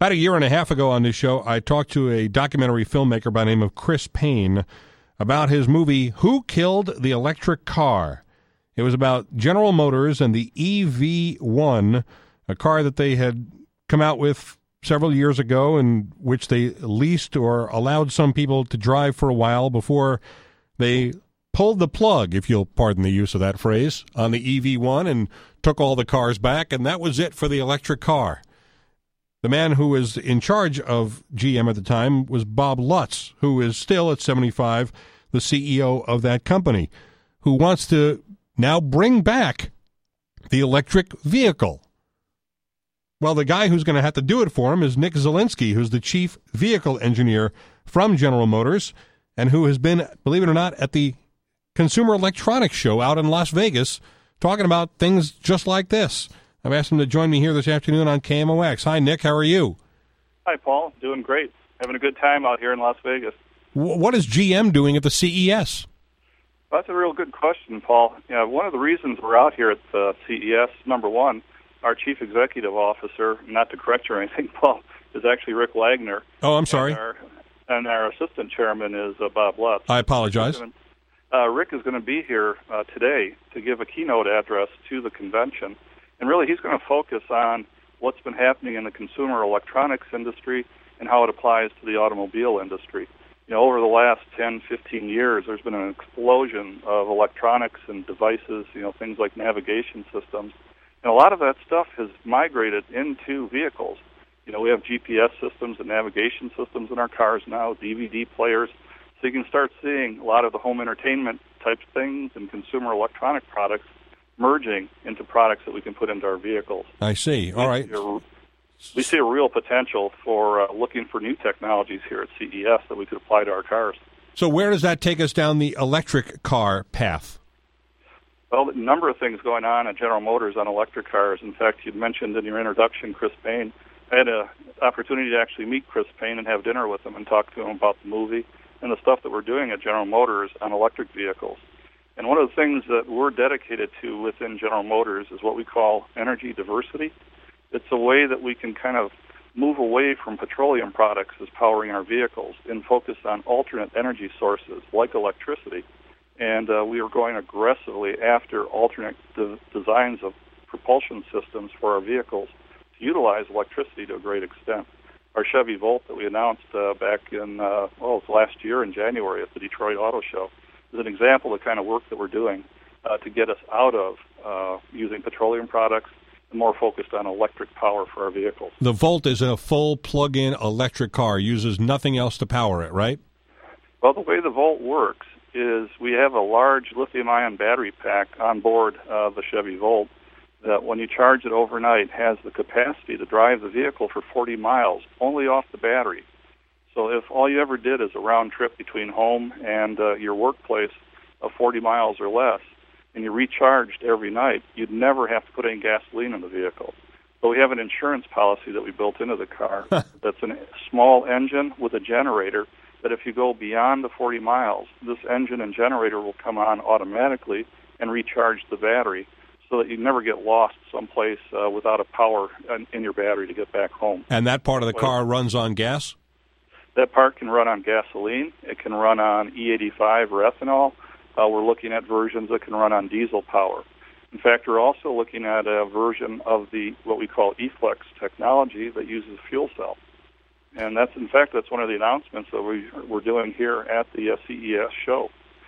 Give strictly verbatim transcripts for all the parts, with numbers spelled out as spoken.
About a year and a half ago on this show, I talked to a documentary filmmaker by the name of Chris Payne about his movie, Who Killed the Electric Car? It was about General Motors and the E V one, a car that they had come out with several years ago, in which they leased or allowed some people to drive for a while before they pulled the plug, if you'll pardon the use of that phrase, on the E V one and took all the cars back, and that was it for the electric car. The man who was in charge of G M at the time was Bob Lutz, who is still at seventy-five the C E O of that company, who wants to now bring back the electric vehicle. Well, the guy who's going to have to do it for him is Nick Zielinski, who's the chief vehicle engineer from General Motors and who has been, believe it or not, at the Consumer Electronics Show out in Las Vegas, talking about things just like this. I've asked him to join me here this afternoon on K M O X. Hi, Nick. How are you? Hi, Paul. Doing great. Having a good time out here in Las Vegas. W- what is G M doing at the C E S? Well, that's a real good question, Paul. You know, one of the reasons we're out here at the C E S, number one, our chief executive officer, not to correct you or anything, Paul, is actually Rick Wagner. Oh, I'm sorry. And our, and our assistant chairman is uh, Bob Lutz. I apologize. Uh, Rick is going to be here uh, today to give a keynote address to the convention. And really, he's going to focus on what's been happening in the consumer electronics industry and how it applies to the automobile industry. You know, over the last ten, fifteen years, there's been an explosion of electronics and devices, you know, things like navigation systems. And a lot of that stuff has migrated into vehicles. You know, we have G P S systems and navigation systems in our cars now, D V D players. So you can start seeing a lot of the home entertainment type things and consumer electronic products merging into products that we can put into our vehicles. I see. All right. We see a real potential for uh, looking for new technologies here at C E S that we could apply to our cars. So where does that take us down the electric car path? Well, a number of things going on at General Motors on electric cars. In fact, you mentioned in your introduction Chris Payne. I had an opportunity to actually meet Chris Payne and have dinner with him and talk to him about the movie and the stuff that we're doing at General Motors on electric vehicles. And one of the things that we're dedicated to within General Motors is what we call energy diversity. It's a way that we can kind of move away from petroleum products as powering our vehicles and focus on alternate energy sources like electricity. And uh, we are going aggressively after alternate de- designs of propulsion systems for our vehicles to utilize electricity to a great extent. Our Chevy Volt that we announced uh, back in, uh, well, it was last year in January at the Detroit Auto Show is an example of the kind of work that we're doing uh, to get us out of uh, using petroleum products and more focused on electric power for our vehicles. The Volt is a full plug-in electric car, uses nothing else to power it, right? Well, the way the Volt works is we have a large lithium-ion battery pack on board uh, the Chevy Volt that when you charge it overnight has the capacity to drive the vehicle for forty miles only off the battery. So if all you ever did is a round trip between home and uh, your workplace of forty miles or less, and you recharged every night, you'd never have to put any gasoline in the vehicle. So we have an insurance policy that we built into the car that's a small engine with a generator that if you go beyond the forty miles, this engine and generator will come on automatically and recharge the battery so that you never get lost someplace uh, without a power in, in your battery to get back home. And that part of the car runs on gas? That part can run on gasoline. It can run on E eighty-five or ethanol. Uh, we're looking at versions that can run on diesel power. In fact, we're also looking at a version of the what we call E-Flex technology that uses fuel cell. And that's, in fact, that's one of the announcements that we, we're doing here at the uh, C E S show.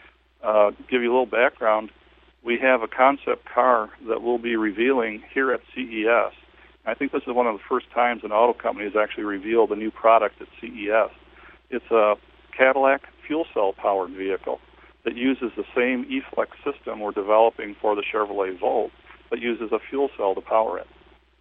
Uh, to give you a little background, we have a concept car that we'll be revealing here at C E S. I think this is one of the first times an auto company has actually revealed a new product at C E S. It's a Cadillac fuel cell powered vehicle that uses the same E-Flex system we're developing for the Chevrolet Volt, but uses a fuel cell to power it.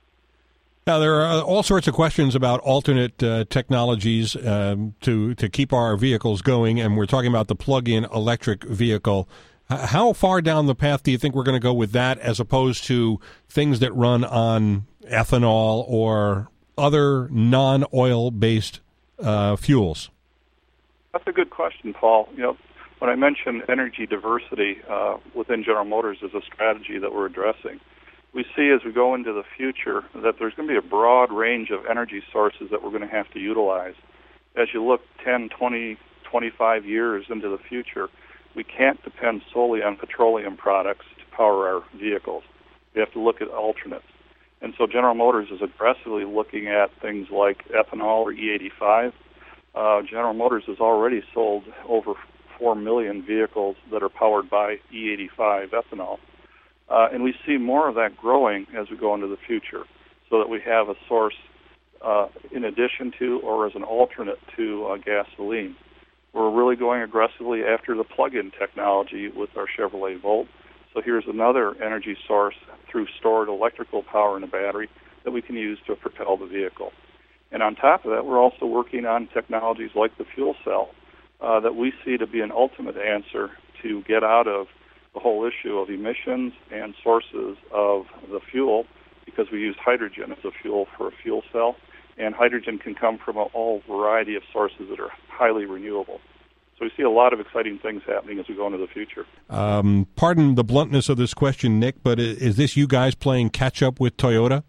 Now, there are all sorts of questions about alternate uh, technologies um, to, to keep our vehicles going, and we're talking about the plug-in electric vehicle. How far down the path do you think we're going to go with that as opposed to things that run on ethanol or other non-oil-based uh, fuels? That's a good question, Paul. You know, when I mentioned energy diversity uh, within General Motors as a strategy that we're addressing, we see as we go into the future that there's going to be a broad range of energy sources that we're going to have to utilize. As you look ten, twenty, twenty-five years into the future, we can't depend solely on petroleum products to power our vehicles. We have to look at alternates. And so General Motors is aggressively looking at things like ethanol or E eighty-five. Uh, General Motors has already sold over four million vehicles that are powered by E eighty-five ethanol. Uh, and we see more of that growing as we go into the future, so that we have a source uh, in addition to or as an alternate to uh, gasoline. We're really going aggressively after the plug-in technology with our Chevrolet Volt. So here's another energy source through stored electrical power in a battery that we can use to propel the vehicle. And on top of that, we're also working on technologies like the fuel cell uh, that we see to be an ultimate answer to get out of the whole issue of emissions and sources of the fuel, because we use hydrogen as a fuel for a fuel cell, and hydrogen can come from a whole variety of sources that are highly renewable. So we see a lot of exciting things happening as we go into the future. Um, pardon the bluntness of this question, Nick, but is this you guys playing catch-up with Toyota?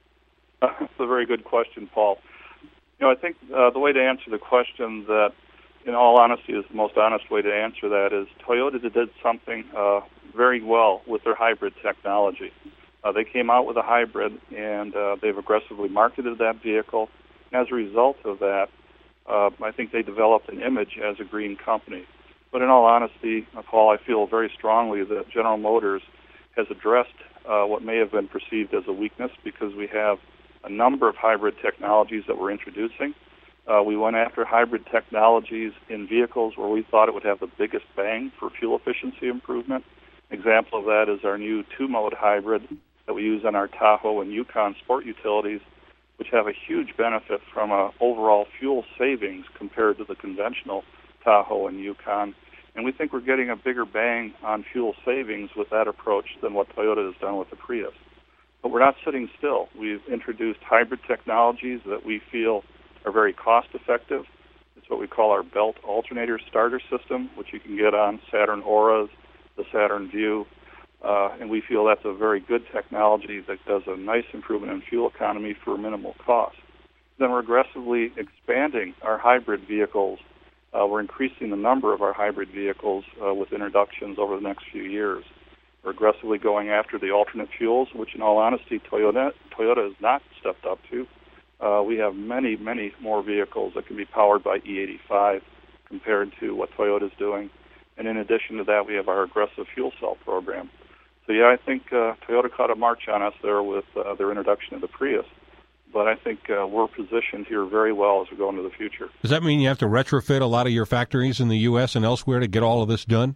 Uh, that's a very good question, Paul. You know, I think uh, the way to answer the question that, in all honesty, is the most honest way to answer that is Toyota did something uh, very well with their hybrid technology. Uh, they came out with a hybrid, and uh, they've aggressively marketed that vehicle. And as a result of that, uh, I think they developed an image as a green company. But in all honesty, uh, Paul, I feel very strongly that General Motors has addressed uh, what may have been perceived as a weakness, because we have a number of hybrid technologies that we're introducing. Uh, we went after hybrid technologies in vehicles where we thought it would have the biggest bang for fuel efficiency improvement. An example of that is our new two-mode hybrid that we use on our Tahoe and Yukon sport utilities, which have a huge benefit from a overall fuel savings compared to the conventional Tahoe and Yukon. And we think we're getting a bigger bang on fuel savings with that approach than what Toyota has done with the Prius. But we're not sitting still. We've introduced hybrid technologies that we feel are very cost-effective. It's what we call our belt alternator starter system, which you can get on Saturn Auras, the Saturn Vue, uh, and we feel that's a very good technology that does a nice improvement in fuel economy for minimal cost. Then we're aggressively expanding our hybrid vehicles. Uh, we're increasing the number of our hybrid vehicles uh, with introductions over the next few years. We're aggressively going after the alternate fuels, which in all honesty, Toyota, Toyota has not stepped up to. Uh, we have many, many more vehicles that can be powered by E eighty-five compared to what Toyota is doing. And in addition to that, we have our aggressive fuel cell program. So, yeah, I think uh, Toyota caught a march on us there with uh, their introduction of the Prius. But I think uh, we're positioned here very well as we go into the future. Does that mean you have to retrofit a lot of your factories in the U S and elsewhere to get all of this done?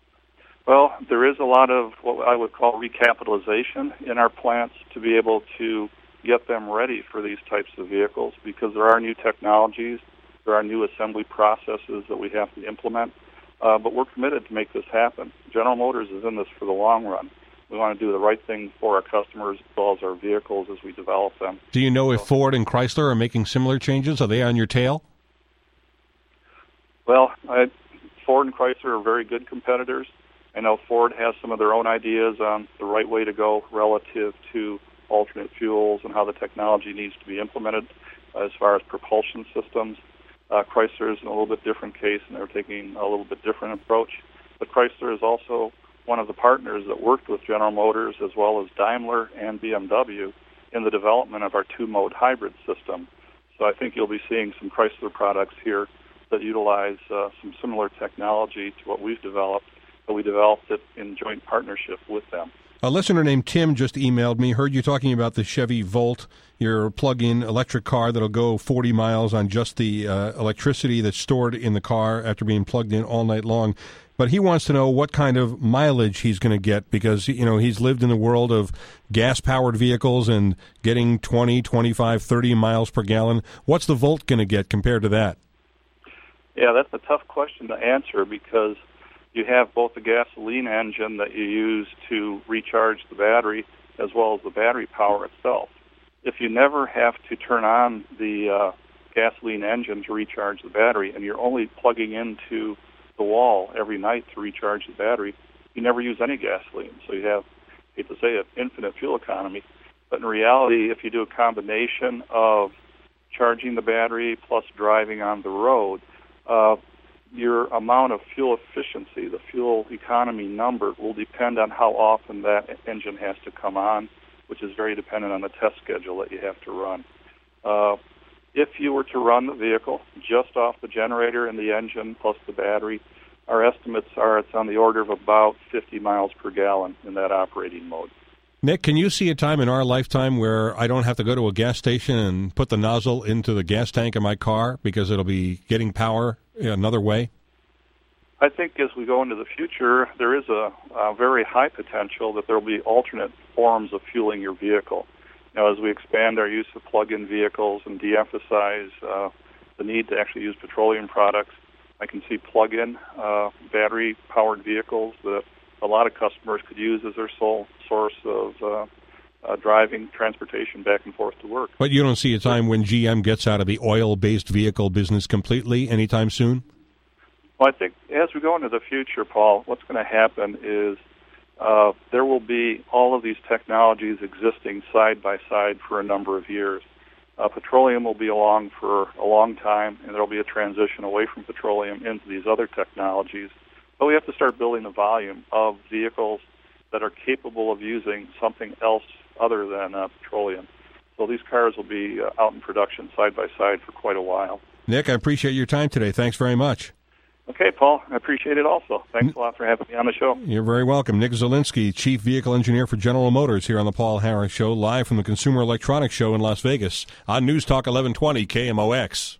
Well, there is a lot of what I would call recapitalization in our plants to be able to get them ready for these types of vehicles, because there are new technologies, there are new assembly processes that we have to implement, uh, but we're committed to make this happen. General Motors is in this for the long run. We want to do the right thing for our customers as well as our vehicles as we develop them. Do you know if Ford and Chrysler are making similar changes? Are they on your tail? Well, I, Ford and Chrysler are very good competitors. I know Ford has some of their own ideas on the right way to go relative to alternate fuels and how the technology needs to be implemented uh, as far as propulsion systems. Uh, Chrysler is in a little bit different case, and they're taking a little bit different approach. But Chrysler is also one of the partners that worked with General Motors as well as Daimler and B M W in the development of our two-mode hybrid system. So I think you'll be seeing some Chrysler products here that utilize uh, some similar technology to what we've developed, but we developed it in joint partnership with them. A listener named Tim just emailed me, heard you talking about the Chevy Volt, your plug-in electric car that'll go forty miles on just the uh, electricity that's stored in the car after being plugged in all night long. But he wants to know what kind of mileage he's going to get, because, you know, he's lived in the world of gas-powered vehicles and getting twenty, twenty-five, thirty miles per gallon. What's the Volt going to get compared to that? Yeah, that's a tough question to answer, because you have both the gasoline engine that you use to recharge the battery as well as the battery power itself. If you never have to turn on the uh, gasoline engine to recharge the battery, and you're only plugging into the wall every night to recharge the battery, you never use any gasoline. So you have hate to say it, infinite fuel economy. But in reality, if you do a combination of charging the battery plus driving on the road, uh, your amount of fuel efficiency, the fuel economy number, will depend on how often that engine has to come on, which is very dependent on the test schedule that you have to run. Uh, if you were to run the vehicle just off the generator and the engine plus the battery, our estimates are it's on the order of about fifty miles per gallon in that operating mode. Nick, can you see a time in our lifetime where I don't have to go to a gas station and put the nozzle into the gas tank of my car because it'll be getting power another way? I think as we go into the future, there is a, a very high potential that there will be alternate forms of fueling your vehicle. Now, as we expand our use of plug-in vehicles and de-emphasize uh, the need to actually use petroleum products, I can see plug-in uh, battery-powered vehicles that a lot of customers could use as their sole source of uh, uh, driving transportation back and forth to work. But you don't see a time when G M gets out of the oil-based vehicle business completely anytime soon? Well, I think as we go into the future, Paul, what's going to happen is uh, there will be all of these technologies existing side by side for a number of years. Uh, petroleum will be along for a long time, and there will be a transition away from petroleum into these other technologies. But we have to start building the volume of vehicles that are capable of using something else other than uh, petroleum. So these cars will be uh, out in production side by side for quite a while. Nick, I appreciate your time today. Thanks very much. Okay, Paul, I appreciate it also. Thanks a lot for having me on the show. You're very welcome. Nick Zielinski, Chief Vehicle Engineer for General Motors, here on the Paul Harris Show, live from the Consumer Electronics Show in Las Vegas on News Talk eleven twenty K M O X.